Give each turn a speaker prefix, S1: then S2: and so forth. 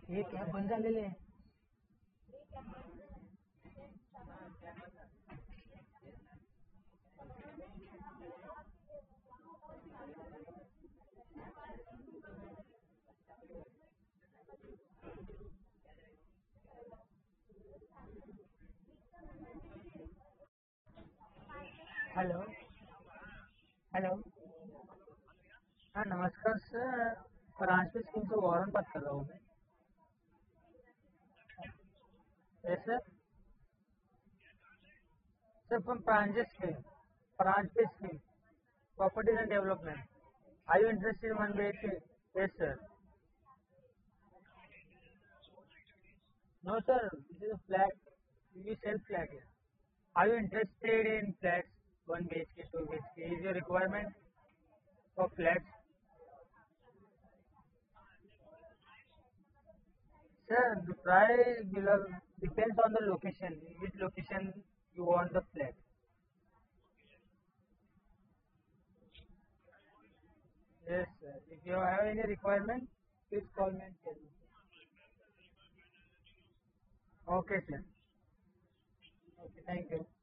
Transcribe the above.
S1: ये कॅब बंद झालेली आहे. हेलो. हेलो. हाँ नमस्कार सर. फ्रांसिस स्कीम से वारन बात कर रहा हूँ. Yes sir. Sir from Francis scheme. Francis scheme. Properties and development. Are you interested in one BHK? Yes sir. No sir. This is a flat. We sell flat here. Are you interested in flats? 1 BHK, 2 BHK. Is your requirement for flats? Sir, the price depends on the location. In which location you want the flat? Yes, sir. If you have any requirement, please call me and tell me. Okay, sir. Okay, thank you.